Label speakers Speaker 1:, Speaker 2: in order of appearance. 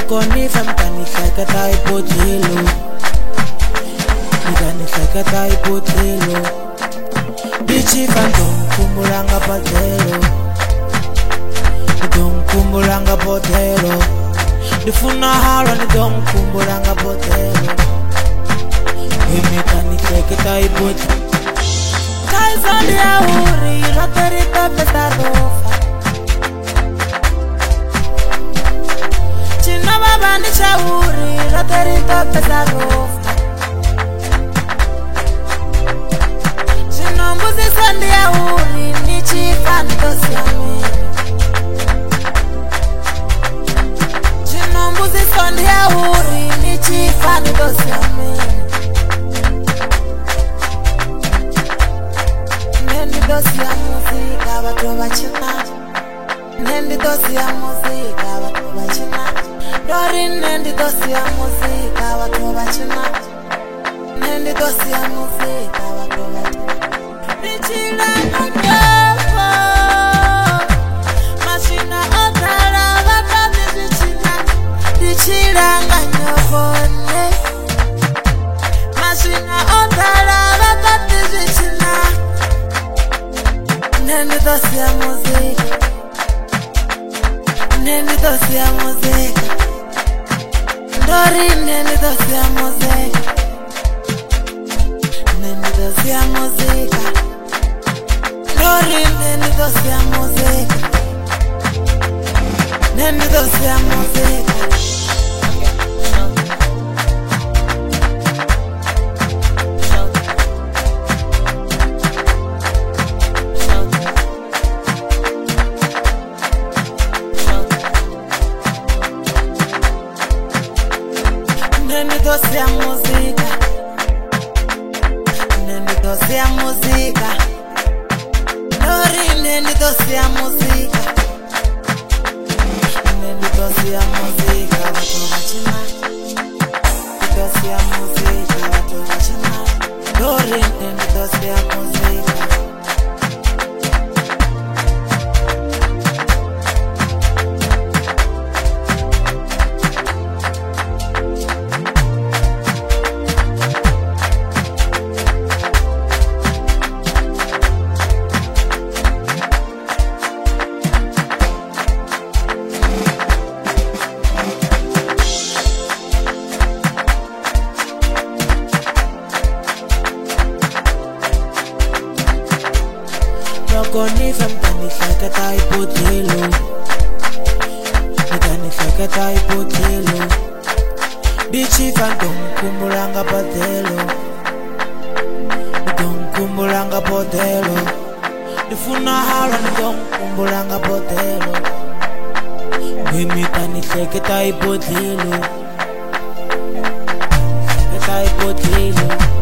Speaker 1: Loko ni famba ni hleketa hi bodlelo, ni hleketa hi bodlelo. Bichifa ndonkumbulanga bodlelo, ndonkumbulanga bodlelo. Ndifuna halwa ndonkumbulanga bodlelo. Mimita ni hleketa hi bodlelo. Kaizali ya uri roterita pesarofa. China baba ni chauri roterita pesarofa. Chino mbuzi sandi ya uri ni chifa ndosi ya mimi. Chino mbuzi sandi ya uri ni chifa ndosi ya mimi. Dosi ya muzika watu wachina, nendi dosi ya muzika watu wachina. Dori nendi dosi ya muzika watu wachina, nendi dosi ya muzika watu wachina. Nichila nanyoko, mashina otala wakati nichina. Nichila nanyoko ne, mashina otala wakati nichina. Nendi dosi ya muzika, nendi dosi ya muzika. Dori nendi dosi ya muzika, nendi dosi ya muzika. Dori nendi dosi ya muzika, nendi dosi ya muzika. Nendi dosi ya muzika, nendi dosi ya muzika. Dori nendi dosi ya muzika, nendi dosi ya muzika. Watu wachina, dosi ya muzika. Watu wachina, dori nendi dosi ya muzika. Loko ni famba ni hleketa hi bodlelo, ni hleketa hi bodlelo. Bichifa ndonkumbulanga bodlelo, ndonkumbulanga bodlelo. Ndifuna halwa ndonkumbulanga bodlelo. Mimita ni hleketa hi bodlelo, hleketa hi bodlelo.